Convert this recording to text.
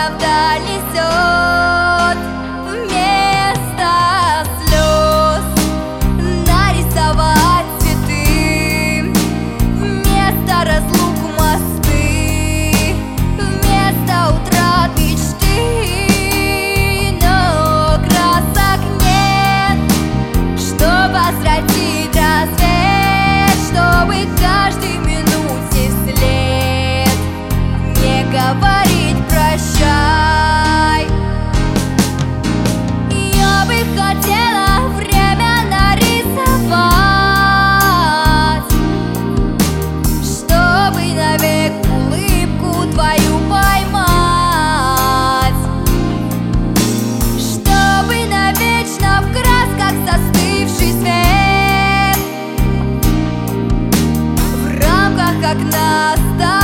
вдаль несет. Вместо слез нарисовать цветы, вместо разлук мосты, вместо утрат мечты. Но красок нет, чтобы возвратить рассвет, чтобы каждой минуте вслед не говорить прощай. Я бы хотела время нарисовать, чтобы навек улыбку твою поймать, чтобы навечно в красках застывший свет в рамках окна оставить.